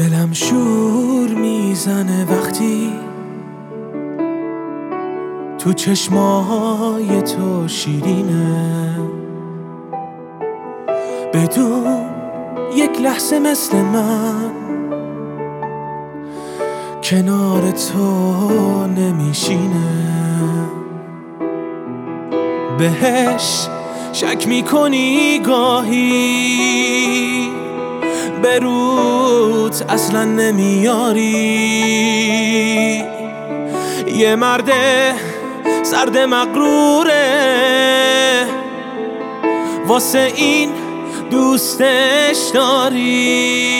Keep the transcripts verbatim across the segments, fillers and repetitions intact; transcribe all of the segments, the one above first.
دلم شور میزنه وقتی تو چشمای تو شیرینه، بدون یک لحظه مثل من کنار تو نمیشینه. بهش شک میکنی گاهی، به روت اصلا نمیاری. یه مرد سرد مغروره، واسه این دوستش داری.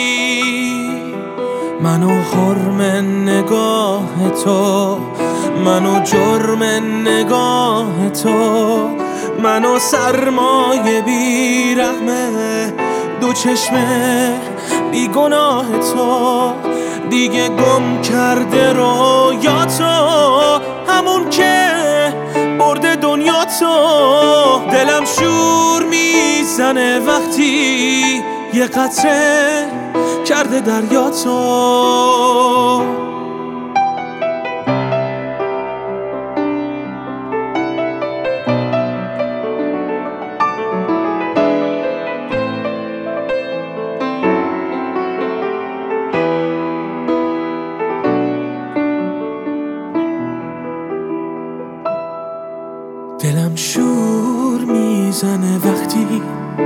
منو حرم نگاه تو، منو جرم نگاه تو، منو سرمایه بیرحمه دو چشمه بی گناه تو. دیگه گم کرده رویاتو، همون که برده دنیا تو. دلم شور میزنه وقتی یه قطره کرده دریا تو. دلم شور میزنه وقتی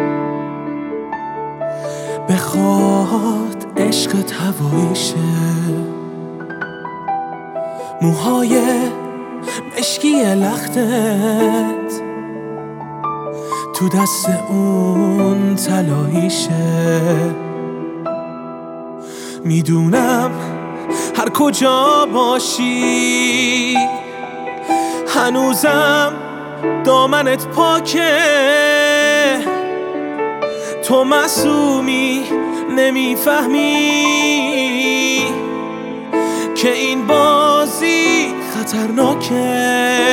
بخواد عشقت هواییشه، موهای مشکی لختت تو دست اون طلاییشه. میدونم هر کجا باشی هنوزم دامنت پاکه، تو معصومی نمیفهمی که این بازی خطرناکه.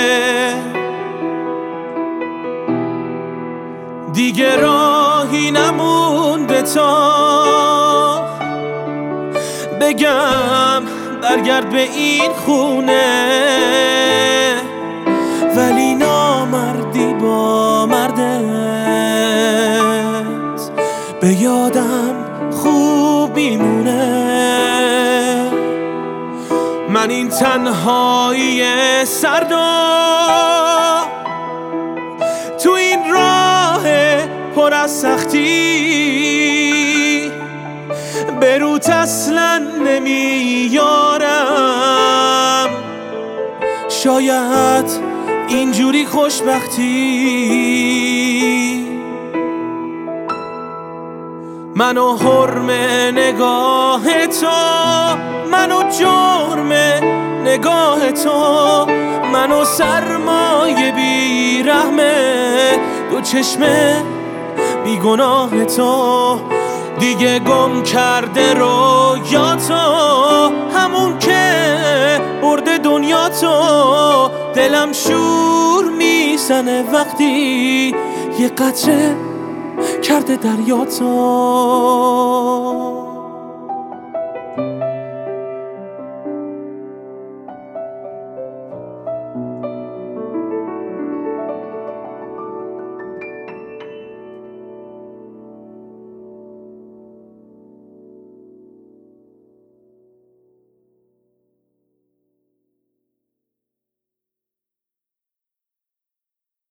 دیگه راهی نمونده تا بگم برگرد به این خونه، ولی نامردی با مردت به یادم خوب میمونه. من این تنهایی سردا تو این راه پر از سختی به روت اصلا نمیارم. شاید اینجوری خوشبختی منو حرم نگاه تو، منو جرم نگاه تو، منو سرمایه بیرحمه دو چشمه بی گناه تو. دیگه گم کرده رویاتو، همون که برده دنیا تو. دلم شور میزنه وقتی یه قطره کرده دریا تو.